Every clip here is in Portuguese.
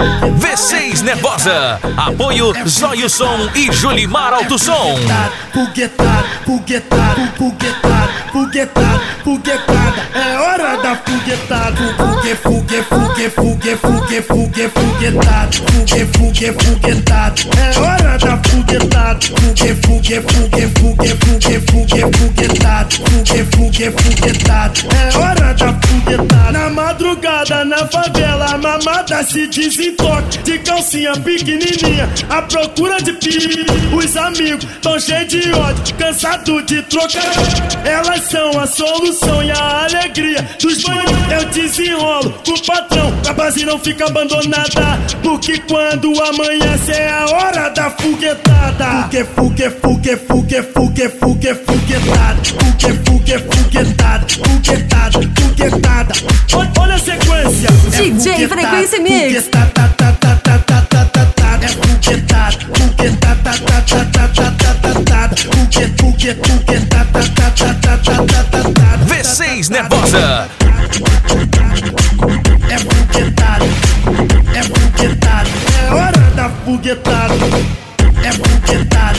V6 Nervosa. Apoio Zoilson e Julimar Alto Som. Foguetado, foguetado, foguetado, foguetado, foguetada. É hora da foguetada. Foguetado. Foguetado. É hora da foguetada. Foguetado. É hora da foguetada. Na madrugada, na favela, a mamada se desentoque. De calcinha pequenininha, à procura de pique. Os amigos tão cheios de ódio, cansado de trocar. Elas são a solução e a alegria dos banhos. Eu desenrolo com o patrão, a base não fica abandonada. Porque quando amanhece é a hora da foguetada. Foguetada. Olha a sequência. DJ Frequência Mix. V6 Nervosa. É foguetado. É hora da foguetada. É foguetado.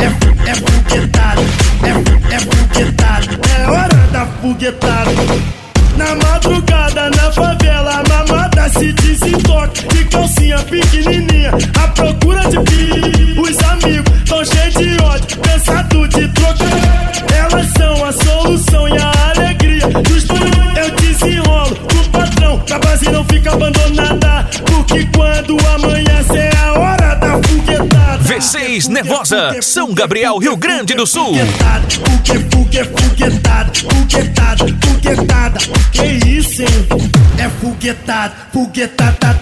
É hora da foguetada. Na madrugada, na favela, a mamada se desentoque. De calcinha pequenininha, à procura de pique. Os amigos tão cheios de ódio, cansado de trocar. Elas são a solução e a alegria dos banhos. Eu desenrolo com o patrão, a base não fica abandonada. Porque quando amanhece é a hora da foguetada. V6 Nervosa, São Gabriel, Rio Grande do Sul. Foguetada. Que isso, hein? É foguetado. É foguetado.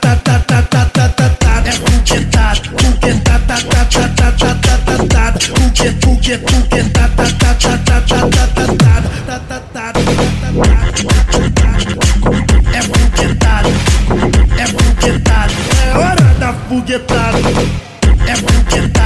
É hora da foguetada. É foguetado.